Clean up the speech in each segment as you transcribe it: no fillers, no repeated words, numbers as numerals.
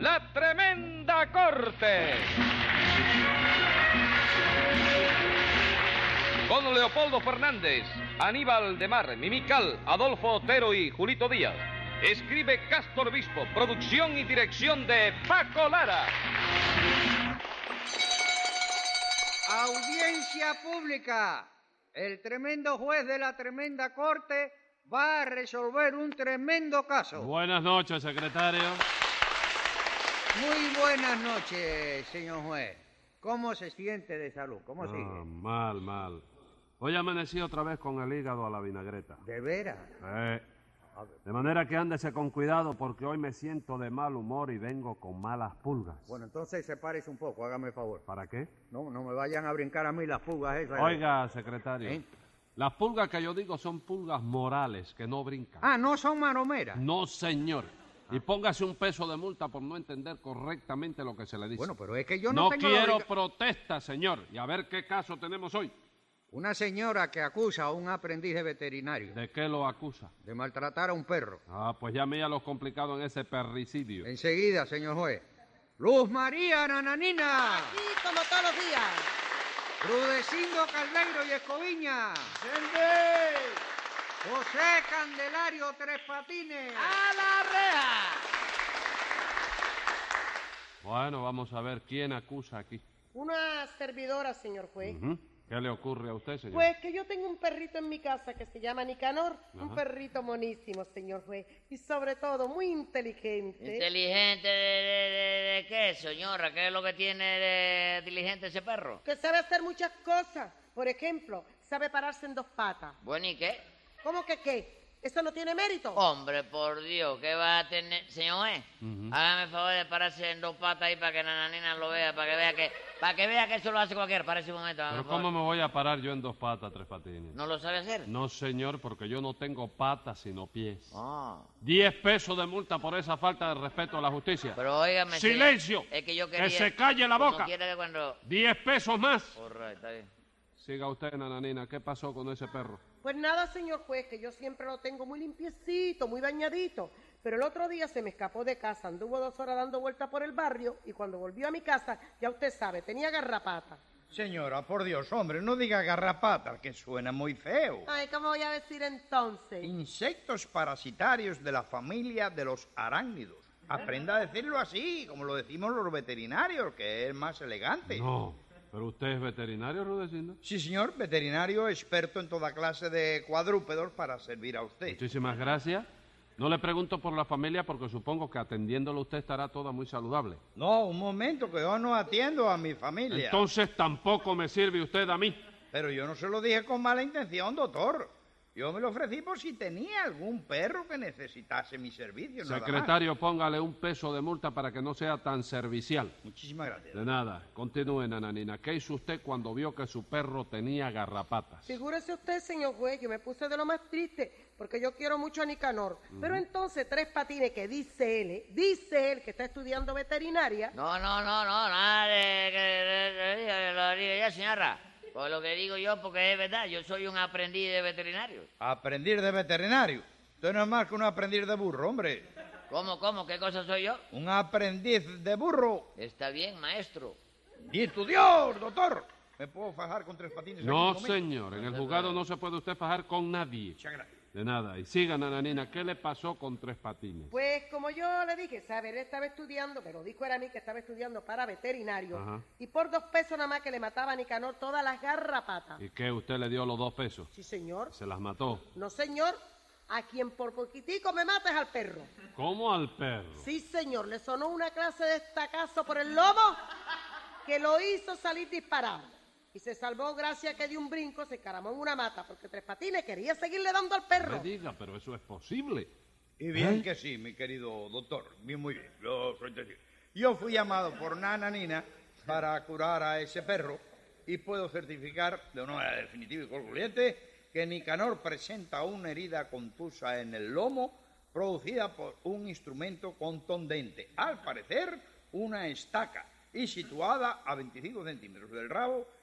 La Tremenda Corte. Con Leopoldo Fernández, Aníbal de Mar, Mimical, Adolfo Otero y Julito Díaz. Escribe Cástor Obispo, producción y dirección de Paco Lara. Audiencia pública. El tremendo juez de la Tremenda Corte va a resolver un tremendo caso. Buenas noches, secretario. Muy buenas noches, señor juez. ¿Cómo se siente de salud? ¿Cómo sigue? Mal. Hoy amanecí otra vez con el hígado a la vinagreta. ¿De veras? De manera que ándese con cuidado porque hoy me siento de mal humor y vengo con malas pulgas. Bueno, entonces sepárese un poco, hágame el favor. ¿Para qué? No me vayan a brincar a mí las pulgas esas. Oiga, secretario, las pulgas que yo digo son pulgas morales, que no brincan. Ah, ¿no son maromeras? No, señor. Y póngase un peso de multa por no entender correctamente lo que se le dice. Bueno, pero es que yo no tengo quiero protesta, señor. Y a ver qué caso tenemos hoy. Una señora que acusa a un aprendiz de veterinario. ¿De qué lo acusa? De maltratar a un perro. Pues ya me los complicado en ese perricidio. Enseguida, señor juez. Luz María Nananina. Aquí como todos los días. Rudecindo Caldeiro y Escoviña. José Candelario Tres Patines. ¡A la reja! Bueno, vamos a ver quién acusa aquí. Una servidora, señor juez. ¿Qué le ocurre a usted, señor? Pues que yo tengo un perrito en mi casa que se llama Nicanor. Un perrito monísimo, señor juez. Y sobre todo, muy inteligente. ¿Inteligente de qué, señora? ¿Qué es lo que tiene de inteligente ese perro? Que sabe hacer muchas cosas. Por ejemplo, sabe pararse en dos patas. Bueno, ¿y qué? ¿Cómo que qué? ¿Eso no tiene mérito? Hombre, por Dios, ¿qué va a tener? Señor juez, hágame el favor de pararse en dos patas ahí para que Nananina lo vea, para que vea que eso lo hace cualquiera. Parece un momento. ¿Pero cómo me voy a parar yo en dos patas, Tres Patines? ¿No lo sabe hacer? No, señor, porque yo no tengo patas sino pies. 10 pesos de multa por esa falta de respeto a la justicia. Pero óigame... ¡Silencio! Es que yo quería... ¡Que se calle la boca! Quiere que cuando... 10 pesos más. Está bien. Siga usted, Nananina. ¿Qué pasó con ese perro? Pues nada, señor juez, que yo siempre lo tengo muy limpiecito, muy bañadito. Pero el otro día se me escapó de casa, anduvo 2 horas dando vueltas por el barrio y cuando volvió a mi casa, ya usted sabe, tenía garrapata. Señora, por Dios, hombre, no diga garrapata, que suena muy feo. Ay, ¿cómo voy a decir entonces? Insectos parasitarios de la familia de los arácnidos. Aprenda a decirlo así, como lo decimos los veterinarios, que es más elegante. No. ¿Pero usted es veterinario, Rudecindo? Sí, señor, veterinario experto en toda clase de cuadrúpedos para servir a usted. Muchísimas gracias. No le pregunto por la familia porque supongo que atendiéndolo usted estará toda muy saludable. No, un momento, que yo no atiendo a mi familia. Entonces tampoco me sirve usted a mí. Pero yo no se lo dije con mala intención, doctor. Yo me lo ofrecí por si tenía algún perro que necesitase mi servicio. Secretario, póngale un peso de multa para que no sea tan servicial. Muchísimas gracias. De nada. Continúe, Nananina. ¿Qué hizo usted cuando vio que su perro tenía garrapatas? Figúrese usted, señor juez, yo me puse de lo más triste porque yo quiero mucho a Nicanor. Pero entonces Tres Patines, que dice él que está estudiando veterinaria. No, nada de lo diga ya, señora. Pues lo que digo yo, porque es verdad, yo soy un aprendiz de veterinario. ¿Aprendiz de veterinario? Usted no es más que un aprendiz de burro, hombre. ¿Cómo? ¿Qué cosa soy yo? Un aprendiz de burro. Está bien, maestro. ¡Dito Dios, doctor! ¿Me puedo fajar con Tres Patines? No, señor. En el juzgado no se puede usted fajar con nadie. Muchas gracias. De nada. Y siga, Nananina, ¿qué le pasó con Tres Patines? Pues como yo le dije, sabe, él estaba estudiando, me lo dijo era a mí que estaba estudiando para veterinario. Y por 2 pesos nada más que le mataba a Nicanor todas las garrapatas. ¿Y qué? ¿Usted le dio los 2 pesos? Sí, señor. ¿Se las mató? No, señor. A quien por poquitico me mata es al perro. ¿Cómo al perro? Sí, señor. Le sonó una clase de estacazo por el lomo que lo hizo salir disparado. Y se salvó gracias a que de un brinco se encaramó en una mata porque Tres Patines quería seguirle dando al perro. No me diga, pero eso es posible. Y bien que sí, mi querido doctor. Bien, muy bien. Yo fui llamado por Nananina para curar a ese perro y puedo certificar de una manera definitiva y concluyente que Nicanor presenta una herida contusa en el lomo producida por un instrumento contundente, al parecer una estaca, y situada a 25 centímetros del rabo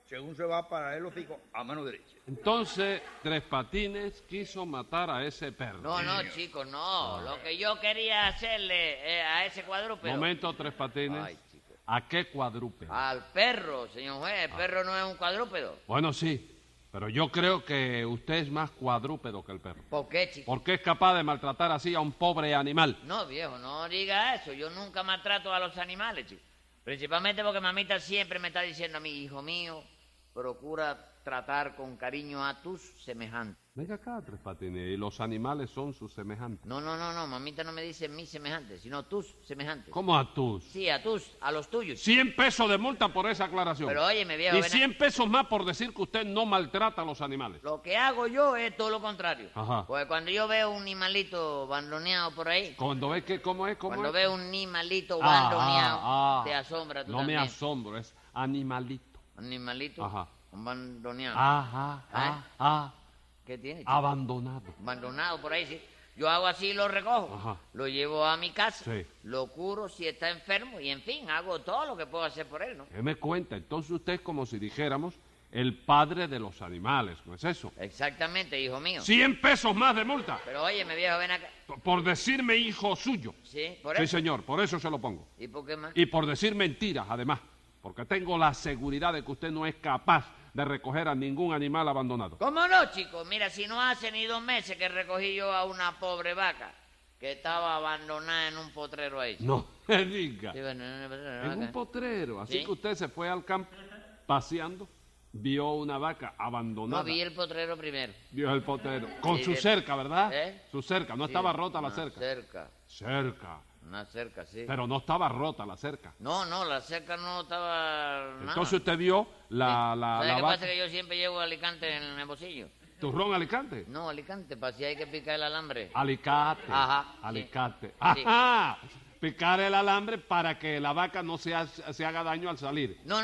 según se va para el hocico a mano derecha. Entonces, Tres Patines quiso matar a ese perro. No, chico, no. Lo que yo quería hacerle a ese cuadrúpedo... Momento, Tres Patines. Ay, chico. ¿A qué cuadrúpedo? Al perro, señor juez. El perro no es un cuadrúpedo. Bueno, sí, pero yo creo que usted es más cuadrúpedo que el perro. ¿Por qué, chico? ¿Por qué es capaz de maltratar así a un pobre animal? No, viejo, no diga eso. Yo nunca maltrato a los animales, chico. Principalmente porque mamita siempre me está diciendo a mí, hijo mío, procura tratar con cariño a tus semejantes. Venga acá, Tres Patines, y los animales son sus semejantes. No, mamita no me dice mis semejantes, sino tus semejantes. ¿Cómo a tus? Sí, a los tuyos. 100 pesos de multa por esa aclaración. Pero óyeme, viejo, Y ven 100 pesos más por decir que usted no maltrata a los animales. Lo que hago yo es todo lo contrario. Ajá. Pues cuando yo veo un animalito bandoneado por ahí, Cuando ve que, ¿cómo es? cuando es? veo un animalito bandoneado, ah. te asombra tú No también. me asombro, es animalito. Animalito Ajá. bandoneado. Ajá. ¿Qué tiene, chico? Abandonado. Abandonado por ahí, sí. Yo hago así y lo recojo. Ajá. Lo llevo a mi casa. Sí. Lo curo si está enfermo y, en fin, hago todo lo que puedo hacer por él, ¿no? ¿Qué me cuenta? Entonces usted es como si dijéramos el padre de los animales, ¿no es eso? Exactamente, hijo mío. 100 pesos más de multa Pero óyeme, viejo, ven acá. por decirme hijo suyo. Sí, por Sí, eso. señor, por eso se lo pongo. ¿Y por qué más? Y por decir mentiras, además, porque tengo la seguridad de que usted no es capaz de recoger a ningún animal abandonado. ¿Cómo no, chico? Mira, si no hace ni 2 meses que recogí yo a una pobre vaca que estaba abandonada en un potrero ahí. No me diga. Sí, bueno, en un potrero, En una un vaca. potrero. Así Sí. que usted se fue al campo paseando, vio una vaca abandonada. No vi el potrero primero. Vio el potrero. Con Sí, su cerca, ¿verdad? ¿Eh? Su cerca. No Sí, estaba rota la una cerca. cerca. Cerca. Una cerca, sí. Pero no estaba rota la cerca. No, la cerca no estaba nada. Entonces usted vio la ¿Sabes qué vaca. pasa? Que yo siempre llevo Alicante en el bolsillo. ¿Turrón Alicante? No, Alicante, para si hay que picar el alambre. Alicate. Ajá, sí. Alicate. Sí. Ajá. Picar el alambre para que la vaca no se haga daño al salir. No,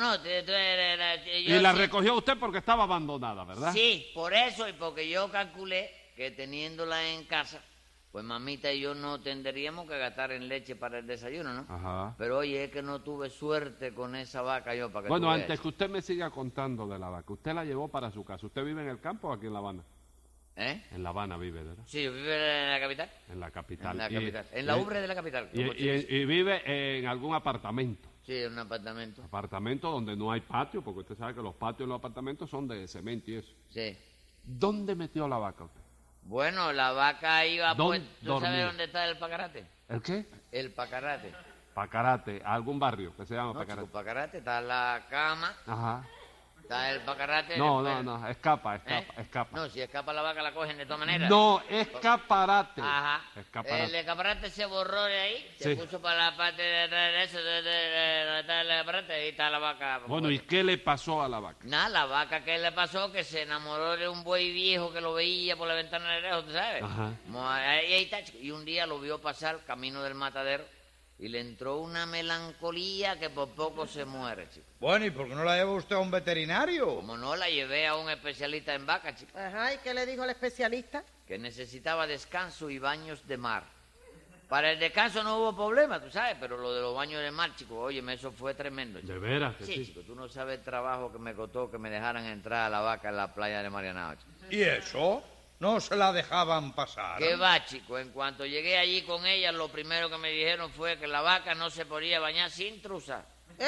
Y la recogió usted porque estaba abandonada, ¿verdad? Sí, por eso y porque yo calculé que teniéndola en casa, pues mamita y yo no tendríamos que gastar en leche para el desayuno, ¿no? Ajá. Pero oye, es que no tuve suerte con esa vaca yo para que Bueno, tú veas. antes que usted me siga contando de la vaca, ¿usted la llevó para su casa? ¿Usted vive en el campo o aquí en La Habana? ¿Eh? En La Habana vive, ¿verdad? Sí, yo vivo en la capital. En la capital. En la Y- capital. En la y- ubre de la capital. Y, como se y- dice. y vive en algún apartamento. Sí, en un apartamento. Apartamento donde no hay patio, porque usted sabe que los patios en los apartamentos son de cemento y eso. Sí. ¿Dónde metió la vaca usted? Bueno, la vaca iba ¿Dónde pues, ¿tú dormía? sabes dónde está el pacarate? ¿El qué? El pacarate. Pacarate, algún barrio que se llama No, Pacarate. chico, pacarate, está la cama, Ajá. está el pacarate. No, después- no, escapa. ¿Eh? No, si escapa la vaca la cogen de todas maneras. No, escaparate. Ajá. Escaparate. El escaparate se borró de ahí, Sí. se puso para la parte de atrás de eso, donde está el escaparate, ahí está la vaca. Bueno, ¿y qué le pasó a la vaca? Nada, la vaca que le pasó, que se enamoró de un buey viejo que lo veía por la ventana de lejos, ¿tú sabes? Ajá. Ahí está, chico. Y un día lo vio pasar camino del matadero y le entró una melancolía que por poco se muere, chico. Bueno, ¿y por qué no la lleva usted a un veterinario? Como no, la llevé a un especialista en vaca, chico, Ajá, ¿y qué le dijo el especialista? que necesitaba descanso y baños de mar. Para el descanso no hubo problema, tú sabes, pero lo de los baños de mar, chico, óyeme, eso fue tremendo, chico. De veras que Sí, sí. chico, tú no sabes el trabajo que me costó que me dejaran entrar a la vaca en la playa de Marianao, chico. ¿Y eso? No se la dejaban pasar. ¿Qué va, chico? En cuanto llegué allí con ella, lo primero que me dijeron fue que la vaca no se podía bañar sin truza.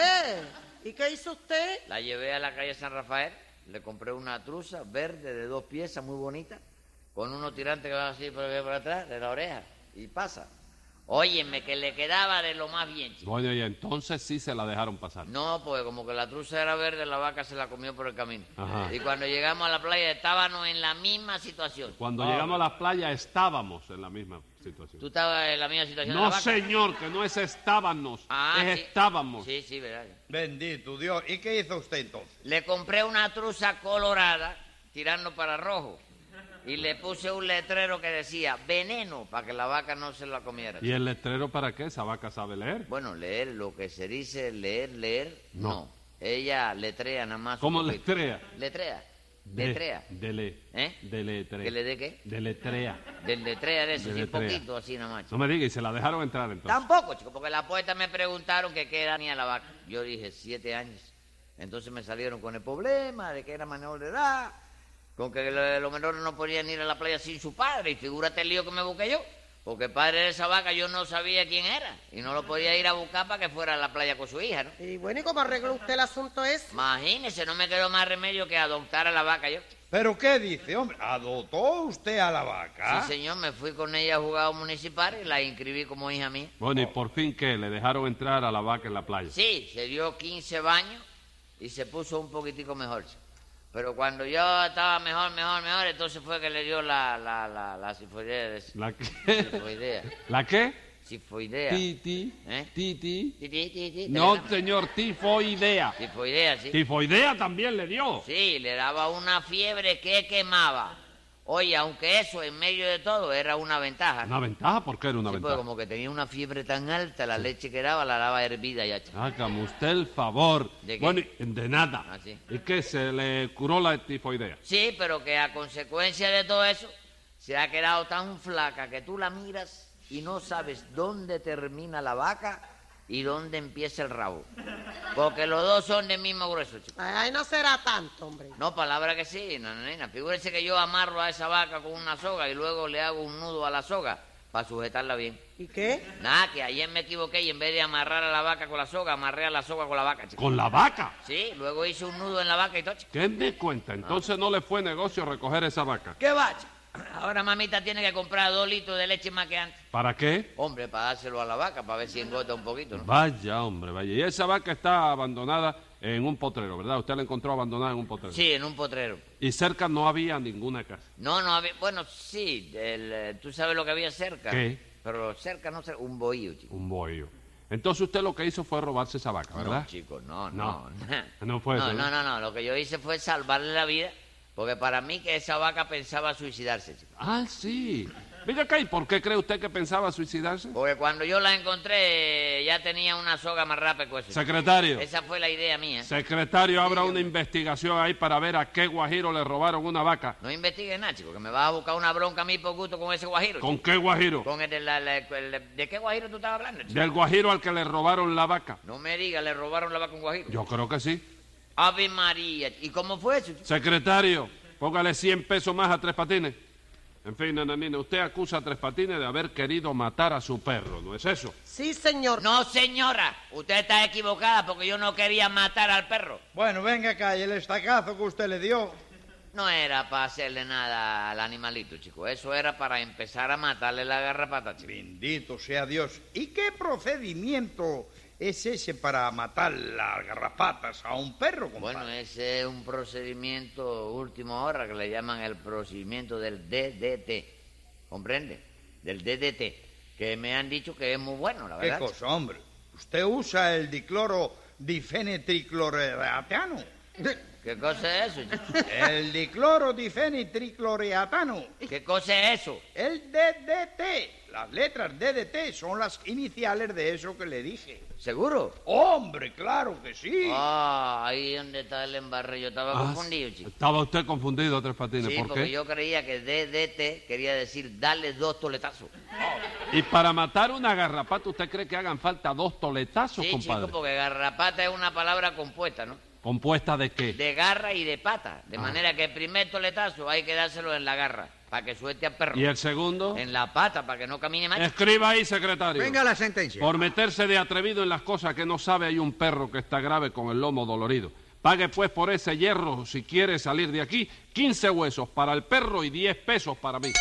¿Y qué hizo usted? La llevé a la calle San Rafael, le compré una truza verde de 2 piezas, muy bonita, con unos tirantes que van así por atrás, de la oreja, y pasa. Óyeme, que le quedaba de lo más bien, chico. Bueno, y entonces sí se la dejaron pasar. No, pues como que la truza era verde, la vaca se la comió por el camino. Ajá. Y cuando llegamos a la playa estábamos en la misma situación. Cuando llegamos a la playa estábamos en la misma situación. ¿Tú estabas en la misma situación de No, la vaca? señor, que no es estábamos, Ah, es sí. estábamos. Sí, verdad. Bendito Dios. ¿Y qué hizo usted entonces? Le compré una truza colorada tirando para rojo y le puse un letrero que decía veneno para que la vaca no se la comiera. ¿Y el letrero para qué? ¿Esa vaca sabe leer? Bueno, leer, lo que se dice leer, No. no. Ella letrea nada más. un ¿Cómo poquito. letrea? Letrea. Letrea. Dele. ¿Eh? Deletrea. ¿Que le dé qué? Deletrea. Del letrea de eso, sí, Deletrea. poquito así nada más. No me diga, y se la dejaron entrar entonces. Tampoco, chico, porque la puerta me preguntaron que qué edad tenía la vaca. Yo dije 7 años. Entonces me salieron con el problema de que era menor de edad, con que los menores no podían ir a la playa sin su padre, y figúrate el lío que me busqué yo, porque el padre de esa vaca yo no sabía quién era, y no lo podía ir a buscar para que fuera a la playa con su hija, ¿no? Y bueno, ¿y cómo arregló usted el asunto ese? Imagínese, no me quedó más remedio que adoptar a la vaca yo. ¿Pero qué dice, hombre? ¿Adoptó usted a la vaca? Sí, señor, me fui con ella a jugar municipal y la inscribí como hija mía. Bueno, ¿y por fin qué? ¿Le dejaron entrar a la vaca en la playa? Sí, se dio 15 baños y se puso un poquitico mejor. Pero cuando yo estaba mejor, entonces fue que le dio la sifoidea. ¿La qué? Sifoidea. ¿La qué? Sifoidea. Titi. ¿Eh? Titi. Titi. No, señor, tifoidea. Tifoidea, sí. Tifoidea también le dio. Sí, le daba una fiebre que quemaba. Oye, aunque eso en medio de todo era una ventaja. ¿Una ventaja? ¿Por qué era una Sí, ventaja? porque como que tenía una fiebre tan alta, la leche que daba la daba hervida ya. Hágame usted el favor. ¿De qué? Bueno, de nada. Ah, sí. ¿Y qué? ¿Se le curó la tifoidea? Sí, pero que a consecuencia de todo eso se ha quedado tan flaca que tú la miras y no sabes dónde termina la vaca y dónde empieza el rabo. Porque los dos son del mismo grueso, chico. Ay, no será tanto, hombre. No, palabra que sí, nena. Figúrese que yo amarro a esa vaca con una soga y luego le hago un nudo a la soga para sujetarla bien. ¿Y qué? Nada, que ayer me equivoqué y en vez de amarrar a la vaca con la soga, amarré a la soga con la vaca, chico. ¿Con la vaca? Sí, luego hice un nudo en la vaca y todo, chico. ¿Qué me cuenta? Entonces no le fue negocio recoger esa vaca. ¿Qué va, chico? Ahora mamita tiene que comprar 2 litros de leche más que antes. ¿Para qué? Hombre, para dárselo a la vaca, para ver si engorda un poquito, ¿no? Vaya, hombre, vaya. Y esa vaca está abandonada en un potrero, ¿verdad? Usted la encontró abandonada en un potrero. Sí, en un potrero. Y cerca no había ninguna casa. No había... Bueno, sí, tú sabes lo que había cerca. ¿Qué? Pero cerca, no sé, un bohío, chico. Un bohío. Entonces usted lo que hizo fue robarse esa vaca, ¿verdad? No, chico, no. No fue eso, ¿no? No. Lo que yo hice fue salvarle la vida, porque para mí que esa vaca pensaba suicidarse, chico. Ah, sí. Venga acá, ¿y por qué cree usted que pensaba suicidarse? Porque cuando yo la encontré ya tenía una soga más rápida que eso. Secretario. Esa fue la idea mía. Secretario, abra una investigación ahí para ver a qué guajiro le robaron una vaca. No investigues nada, chico, que me vas a buscar una bronca a mí por gusto con ese guajiro. ¿Con qué guajiro? Con el ¿de qué guajiro tú estabas hablando, chico? Del guajiro al que le robaron la vaca. No me digas, le robaron la vaca a un guajiro. Yo creo que sí. Ave María. ¿Y cómo fue eso, chico? Secretario, póngale 100 pesos más a Tres Patines. En fin, nananina, usted acusa a Tres Patines de haber querido matar a su perro, ¿no es eso? Sí, señor. No, señora, usted está equivocada porque yo no quería matar al perro. Bueno, venga acá, y el estacazo que usted le dio. No era para hacerle nada al animalito, chico. Eso era para empezar a matarle la garrapata, chico. Bendito sea Dios. ¿Y qué procedimiento es ese para matar las garrapatas a un perro, compadre? Bueno, ese es un procedimiento última hora que le llaman el procedimiento del DDT. ¿Comprende? Del DDT. Que me han dicho que es muy bueno, la verdad. ¿Qué cosa, hombre? ¿Usted usa el dicloro difenetricloreatano? ¿Qué cosa es eso, chico? El dicloro difenetricloreatano. ¿Qué cosa es eso? El DDT. Las letras DDT son las iniciales de eso que le dije. ¿Seguro? ¡Hombre, claro que sí! Ah, ahí donde está el embarre. Yo estaba confundido, chico. Estaba usted confundido, Tres Patines. Sí, ¿Por porque qué? yo creía que DDT quería decir darle 2 toletazos. Y para matar una garrapata, ¿usted cree que hagan falta 2 toletazos, Sí, compadre? chico, porque garrapata es una palabra compuesta, ¿no? ¿Compuesta de qué? De garra y de pata. De manera que el primer toletazo hay que dárselo en la garra, para que suelte al perro. ¿Y el segundo? En la pata, para que no camine más. Escriba ahí, secretario. Venga la sentencia. Por meterse de atrevido en las cosas que no sabe, hay un perro que está grave con el lomo dolorido. Pague pues por ese hierro si quiere salir de aquí. 15 huesos para el perro y 10 pesos para mí.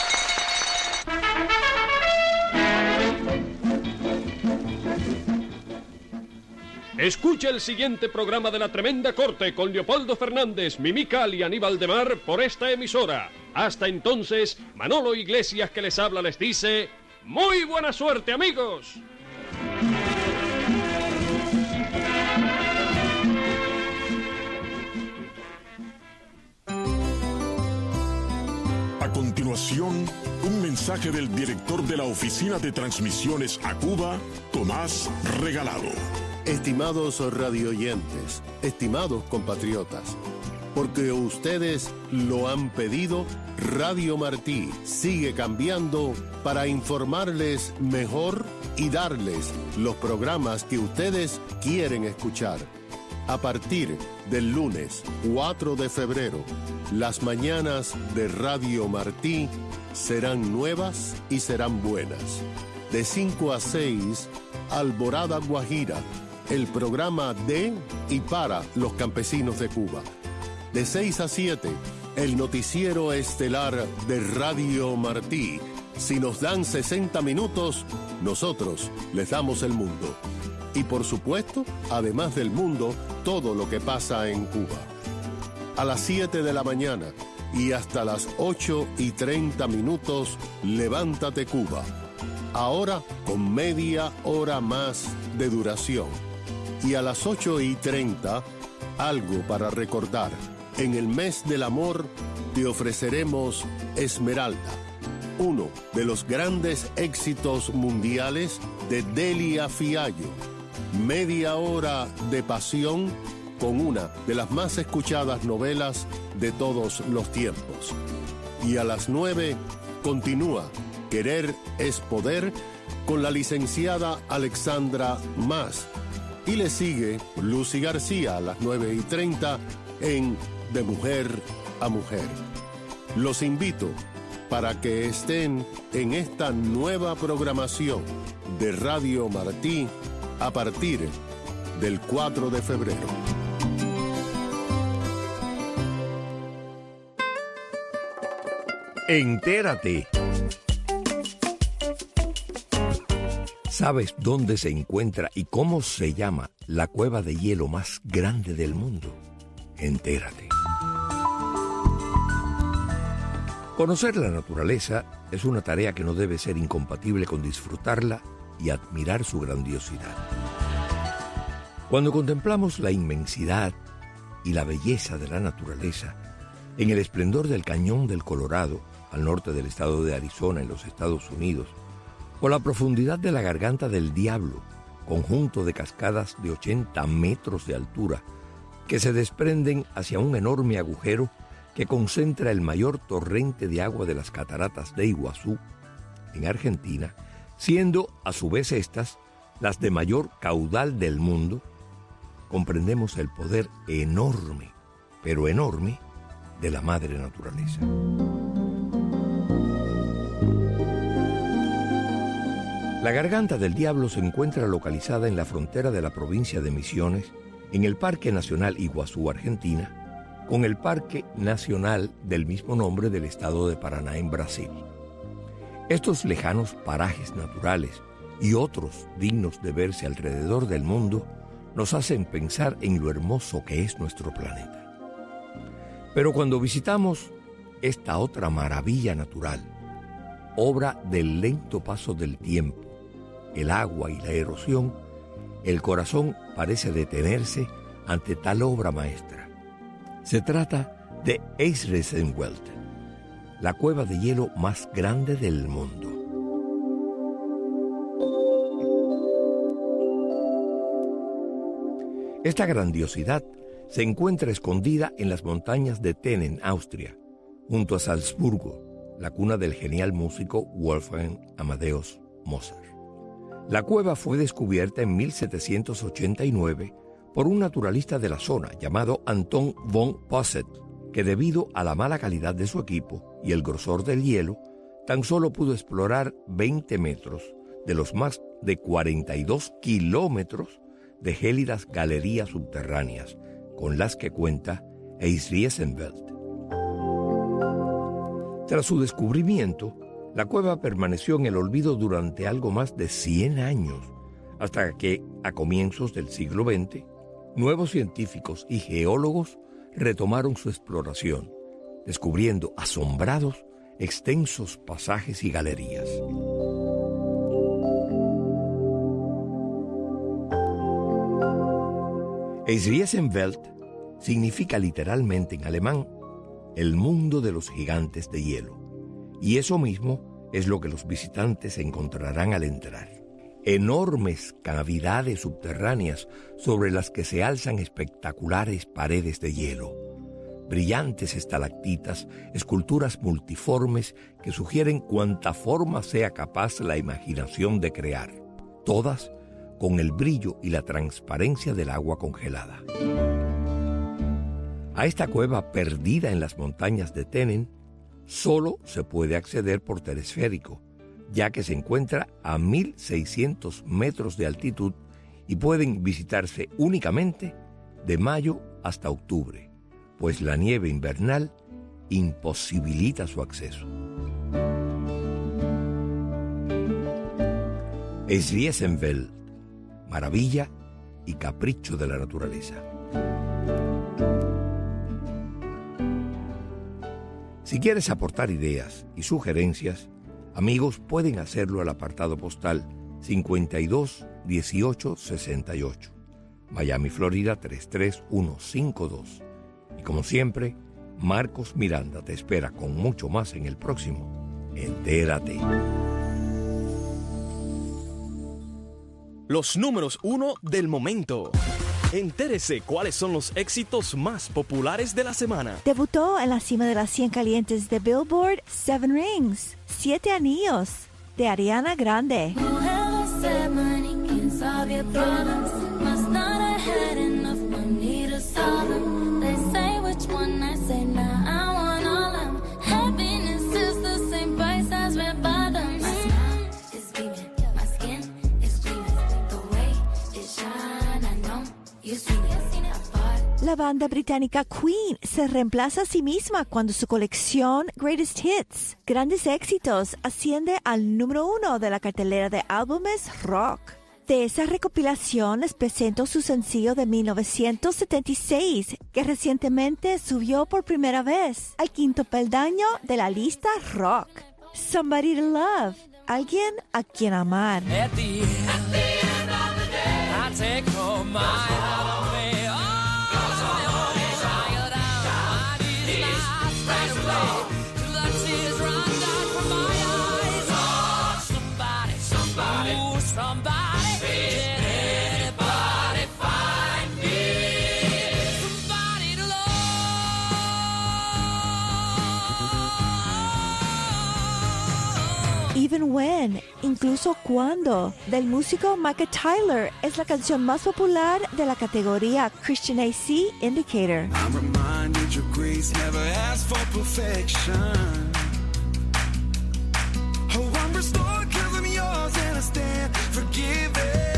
Escucha el siguiente programa de La Tremenda Corte con Leopoldo Fernández, Mimical y Aníbal de Mar por esta emisora. Hasta entonces, Manolo Iglesias que les habla les dice... ¡Muy buena suerte, amigos! A continuación, un mensaje del director de la Oficina de Transmisiones a Cuba, Tomás Regalado. Estimados radioyentes, estimados compatriotas, porque ustedes lo han pedido, Radio Martí sigue cambiando para informarles mejor y darles los programas que ustedes quieren escuchar. A partir del lunes 4 de febrero, las mañanas de Radio Martí serán nuevas y serán buenas. De 5 a 6, Alborada Guajira, el programa de y para los campesinos de Cuba. De 6 a 7, el noticiero estelar de Radio Martí. Si nos dan 60 minutos, nosotros les damos el mundo. Y por supuesto, además del mundo, todo lo que pasa en Cuba. A las 7 de la mañana y hasta las 8:30, Levántate Cuba. Ahora con media hora más de duración. Y a las 8:30, algo para recordar. En el mes del amor te ofreceremos Esmeralda, uno de los grandes éxitos mundiales de Delia Fiallo. Media hora de pasión con una de las más escuchadas novelas de todos los tiempos. Y a las 9 continúa Querer es Poder con la licenciada Alexandra Mas. Y le sigue Lucy García a las 9:30 en De Mujer a Mujer. Los invito para que estén en esta nueva programación de Radio Martí a partir del 4 de febrero. Entérate. ¿Sabes dónde se encuentra y cómo se llama la cueva de hielo más grande del mundo? Entérate. Conocer la naturaleza es una tarea que no debe ser incompatible con disfrutarla y admirar su grandiosidad. Cuando contemplamos la inmensidad y la belleza de la naturaleza, en el esplendor del Cañón del Colorado, al norte del estado de Arizona, en los Estados Unidos, o la profundidad de la Garganta del Diablo, conjunto de cascadas de 80 metros de altura, que se desprenden hacia un enorme agujero que concentra el mayor torrente de agua de las cataratas de Iguazú, en Argentina, siendo a su vez estas las de mayor caudal del mundo, comprendemos el poder enorme, pero enorme, de la madre naturaleza. La Garganta del Diablo se encuentra localizada en la frontera de la provincia de Misiones, en el Parque Nacional Iguazú, Argentina, con el Parque Nacional del mismo nombre del estado de Paraná, en Brasil. Estos lejanos parajes naturales y otros dignos de verse alrededor del mundo nos hacen pensar en lo hermoso que es nuestro planeta. Pero cuando visitamos esta otra maravilla natural, obra del lento paso del tiempo, el agua y la erosión, el corazón parece detenerse ante tal obra maestra. Se trata de Einsiedelwelt, la cueva de hielo más grande del mundo. Esta grandiosidad se encuentra escondida en las montañas de Tenen, Austria, junto a Salzburgo, la cuna del genial músico Wolfgang Amadeus Mozart. La cueva fue descubierta en 1789 por un naturalista de la zona llamado Anton von Posset, que debido a la mala calidad de su equipo y el grosor del hielo, tan solo pudo explorar 20 metros de los más de 42 kilómetros de gélidas galerías subterráneas con las que cuenta Einsiedelwelt. Tras su descubrimiento, la cueva permaneció en el olvido durante algo más de 100 años, hasta que, a comienzos del siglo XX, nuevos científicos y geólogos retomaron su exploración, descubriendo, asombrados, extensos pasajes y galerías. Einsiedelwelt significa literalmente en alemán el mundo de los gigantes de hielo, y eso mismo es lo que los visitantes encontrarán al entrar. Enormes cavidades subterráneas sobre las que se alzan espectaculares paredes de hielo, brillantes estalactitas, esculturas multiformes que sugieren cuanta forma sea capaz la imaginación de crear, todas con el brillo y la transparencia del agua congelada. A esta cueva perdida en las montañas de Tenen solo se puede acceder por telesférico, ya que se encuentra a 1.600 metros de altitud y pueden visitarse únicamente de mayo hasta octubre, pues la nieve invernal imposibilita su acceso. Esriessenfeld, maravilla y capricho de la naturaleza. Si quieres aportar ideas y sugerencias, amigos, pueden hacerlo al apartado postal 521868, Miami, Florida 33152. Y como siempre, Marcos Miranda te espera con mucho más en el próximo Entérate. Los números 1 del momento. Entérese cuáles son los éxitos más populares de la semana. Debutó en la cima de las 100 calientes de Billboard, Seven Rings, 7 anillos, de Ariana Grande. La banda británica Queen se reemplaza a sí misma cuando su colección Greatest Hits, Grandes Éxitos, asciende al número 1 de la cartelera de álbumes rock. De esa recopilación les presento su sencillo de 1976, que recientemente subió por primera vez al 5º peldaño de la lista rock. Somebody to Love, alguien a quien amar. At the end of the day, I take home my heart. Even When, incluso cuando, del músico Michael Tyler, es la canción más popular de la categoría Christian AC Indicator. I'm reminded your grace never asked for perfection. Oh, I'm restored 'cause I'm yours and I stand forgiven.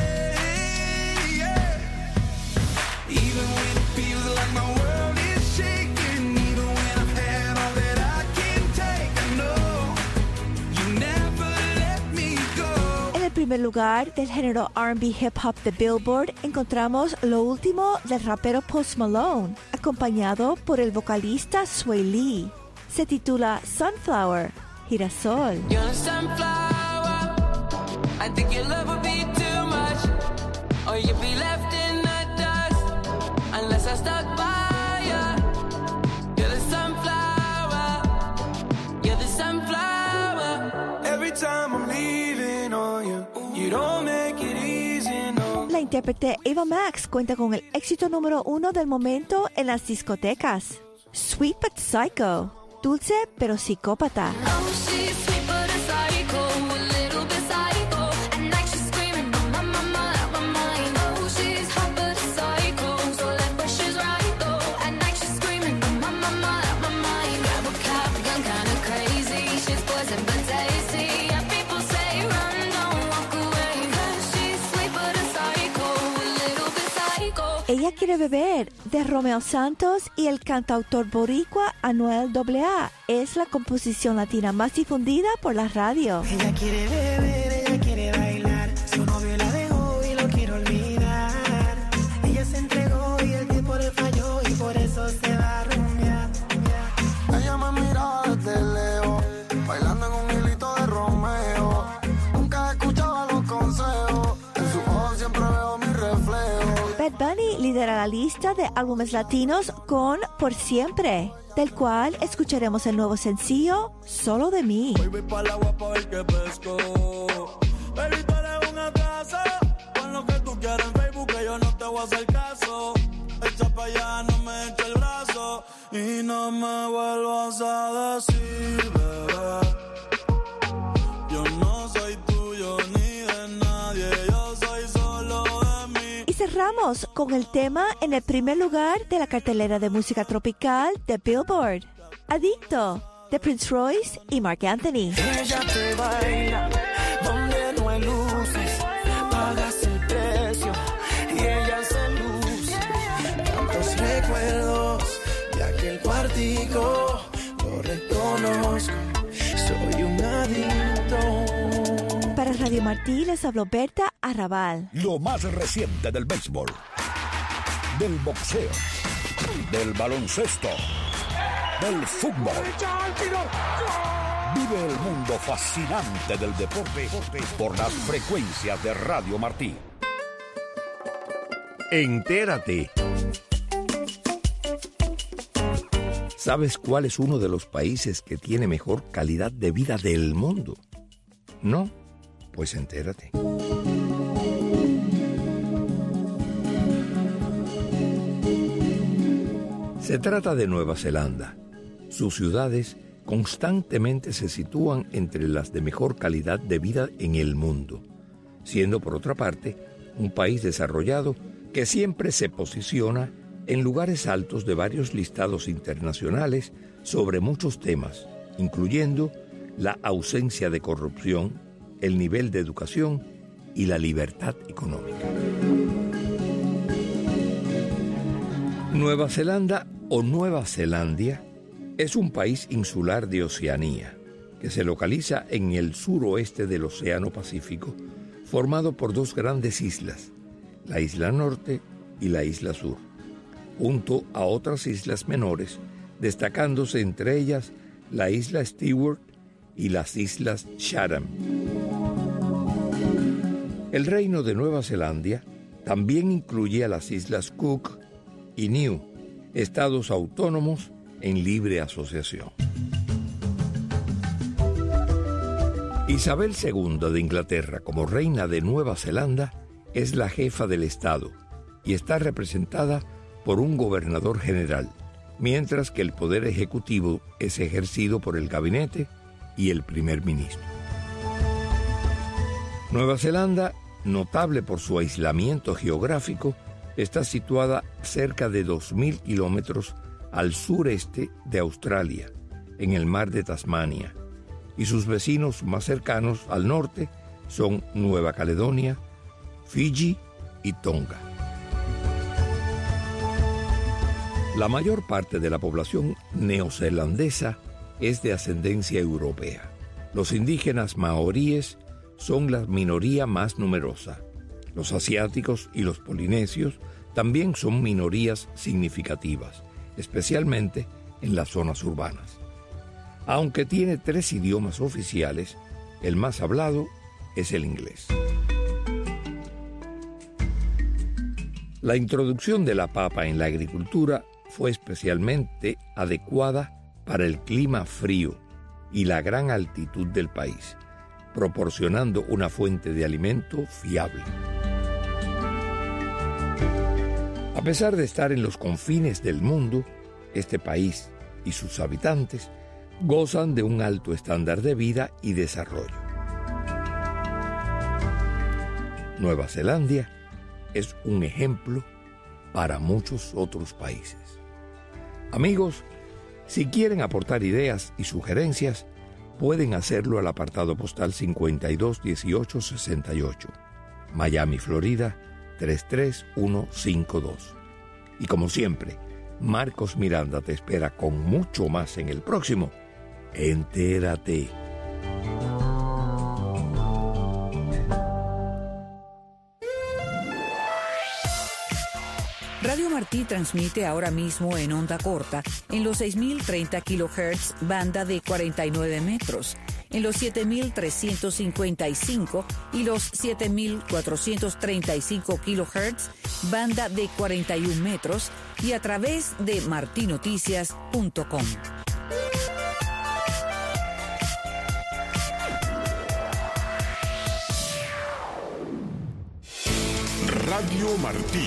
Yeah. Even when it feels like my world is shaking, even when I've had all that I can take, I know you never let me go. En el primer lugar del género R&B Hip Hop de Billboard encontramos lo último del rapero Post Malone, acompañado por el vocalista Sway Lee. Se titula Sunflower, Girasol. You're a sunflower. I think your love would be too much, or you'd be left in the dust unless I stuck by you. You're the sunflower. You're the sunflower. Every time I'm leaving on you, you don't make it easy, no. La intérprete Ava Max cuenta con el éxito número 1 del momento en las discotecas. Sweet but Psycho, dulce pero psicópata. Oh, she's sweet but a psycho, a little bit psycho. At night she's screaming, my mama, out my mind. Oh, she's hot but a psycho, so left but she's right though. At night she's screaming, my mama, out my mind. Grab a cop, gun kinda crazy. She's poison but tasty. Yeah, people say run, don't walk away. 'Cause she's sweet but a psycho, a little bit psycho. Ella quiere beber, de Romeo Santos y el cantautor boricua Anuel AA. Es la composición latina más difundida por la radio. Ella quiere beber, ella quiere bailar. Su novio la dejó y lo quiere olvidar. Ella se entregó y el tiempo le falló y por eso se va a rumbear. Ella me mira desde lejos, bailando en un hilito de Romeo. Nunca escuchaba los consejos, en sus ojos siempre veo mi reflejo. Bad Bunny lidera la lista de álbumes latinos con Por Siempre, del cual escucharemos el nuevo sencillo Solo de mí. Hoy voy para el agua para ver qué pesco. Baby, tú eres una casa. Pon lo que tú quieras en Facebook, que yo no te voy a hacer caso. Echa pa' allá, no me eche el brazo. Y no me vuelvas a decir, bebé. Yo no soy tuyo ni de nadie. Yo soy solo cerramos con el tema en el primer lugar de la cartelera de música tropical de Billboard, Adicto, de Prince Royce y Marc Anthony. Ella te baila donde no hay luces, pagas el precio y ella se luce. Tantos recuerdos de aquel cuartico, lo reconozco, soy un adicto. Para Radio Martí les habló Berta Arrabal. Lo más reciente del béisbol, del boxeo, del baloncesto, del fútbol. Vive el mundo fascinante del deporte por las frecuencias de Radio Martí. Entérate. ¿Sabes cuál es uno de los países que tiene mejor calidad de vida del mundo? ¿No? Pues entérate. Se trata de Nueva Zelanda. Sus ciudades constantemente se sitúan entre las de mejor calidad de vida en el mundo, siendo por otra parte un país desarrollado que siempre se posiciona en lugares altos de varios listados internacionales sobre muchos temas, incluyendo la ausencia de corrupción, el nivel de educación y la libertad económica. Nueva Zelanda o Nueva Zelandia es un país insular de Oceanía, que se localiza en el suroeste del Océano Pacífico, formado por dos grandes islas, la isla norte y la isla sur, junto a otras islas menores, destacándose entre ellas la isla Stewart y las islas Chatham. El reino de Nueva Zelanda también incluye a las islas Cook y Niue, estados autónomos en libre asociación. Isabel II de Inglaterra, como reina de Nueva Zelanda, es la jefa del Estado y está representada por un gobernador general, mientras que el poder ejecutivo es ejercido por el gabinete y el primer ministro. Nueva Zelanda, notable por su aislamiento geográfico, está situada cerca de 2.000 kilómetros al sureste de Australia, en el mar de Tasmania, y sus vecinos más cercanos al norte son Nueva Caledonia, Fiji y Tonga. La mayor parte de la población neozelandesa es de ascendencia europea. Los indígenas maoríes son la minoría más numerosa. Los asiáticos y los polinesios también son minorías significativas, especialmente en las zonas urbanas. Aunque tiene 3 idiomas oficiales, el más hablado es el inglés. La introducción de la papa en la agricultura fue especialmente adecuada para el clima frío y la gran altitud del país, proporcionando una fuente de alimento fiable. A pesar de estar en los confines del mundo, este país y sus habitantes gozan de un alto estándar de vida y desarrollo. Nueva Zelanda es un ejemplo para muchos otros países. Amigos, si quieren aportar ideas y sugerencias, pueden hacerlo al apartado postal 521868, Miami, Florida 33152. Y como siempre, Marcos Miranda te espera con mucho más en el próximo Entérate. Radio Martí transmite ahora mismo en onda corta en los 6.030 kHz, banda de 49 metros, en los 7.355 y los 7.435 kHz, banda de 41 metros, y a través de martinoticias.com. Radio Martí.